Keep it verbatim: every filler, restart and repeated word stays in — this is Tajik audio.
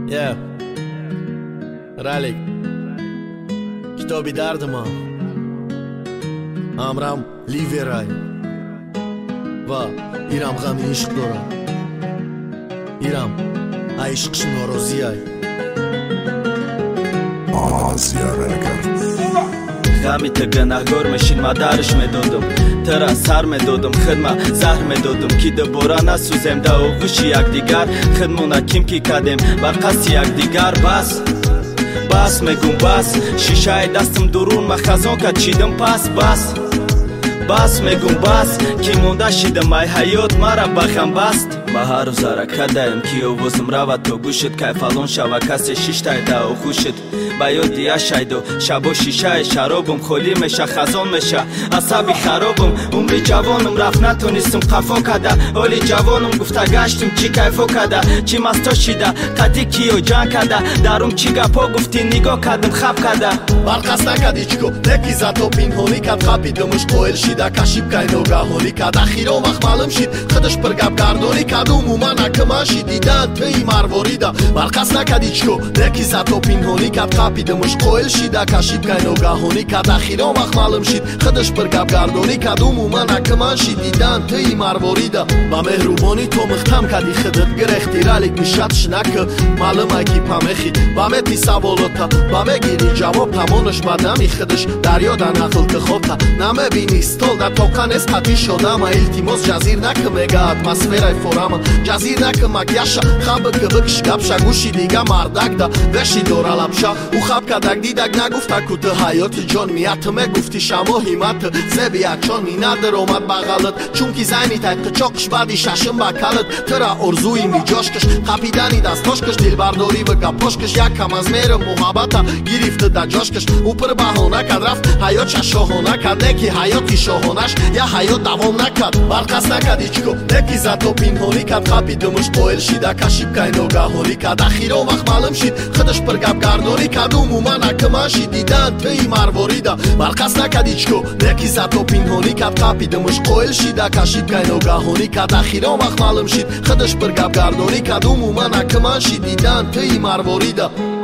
Yeah. Ралик. Китоби дардма. Амрам ливерай. Ва ирам ғами ишқ дора. Ирам ай ишқш норозияй. Азия Records. غمی ته گناهگار مشین ما درش میدادم ترا سر میدادم خدمه زهر میدادم کی ده بوران سوزم ده اوغوش یک دیگر خدمونا کیم کی کدیم بر قصد یک دیگر بس بس میگم بس شیشه دستم درون ما خزان که چیدم پس بس بس میگم بس کی مونده شیدم ای حیات مرا بخم بست ما هر روز حرکت دایم کی اووزم روت تو گوشت که فلان شوه کسی شیشتای ده او خوشت با یادی شایدو شب و شیشه شرابم خالی میشه خزان میشه عصبی خرابم عمری جوانم رفت نتونستم قفا کده حالی جوانم گفته گشتم چی کیفا کده چی مستا شیده قدی کیو جان کده درم چی گپا گفتی نگاه کدم خب کده برقص نکدی چکو نکی زدو پینهانی کد خبیدمش قویل شیده کشیب که نوگاهانی کد اخیرا وقت معلوم شید خودش پرگب گردانی کد عموما نکما شید دیدن توی مرواریده برقص نکدی چکو نکی زدو پینهانی کد خبیدمش قویل شیده کشیب که نوگاهانی کد اخیرا وقت معلوم شید خودش پرگب گردانی کد عموما نکما شید دیدن توی مرواریده با مهربانی تو مختم کدی خودت گرختی رالیک میشدش نکه معلوم اگی پامخی با متی سوالوتا با مگیری جواب تمانش بدمی خودش دریا در نقل که خوبتا نمه بینی ستول در توقن است حتی شدم التیماس جزیر نکه مگه اتمسفیرای فورم جزیر نکه مگیشا خواب که بکش گبشا گوشی دیگه مردک دا وشی دورا لبشا او خواب که دک دیدک نگفته کت حیات جان میتمه گفتی شما حیمت زبیت چون می ندر اومد بغلت چون که زنی تک چاکش بعدی ششم بکلت ترا ارزوی می جاش کش قپیدنی دستاش کش دل برداری و گپاش کش یک کم از میر محبت گرفته در جاش کش او پر بهانه کد رفت حیات شاهانه کد نکی حیاتی شاهانش یا حیات دوام نکد برقص نکدی چکو نکی زد و پینهانی کد خبیدمش قویل شیده کشیب که نوگاهانی کد اخیرا وقت معلوم شید خودش پر گپ گردانی کد عموما نکما شید دیدن توی مرواریده برقص نکدی چکو نکی زد و پینهانی کد خبیدمش قویل شیده کشیب که نوگاهانی کد اخیرا وقت معلوم شید خودش پر گپ گردانی کد عموما نکما شید دیدن توی مرواریده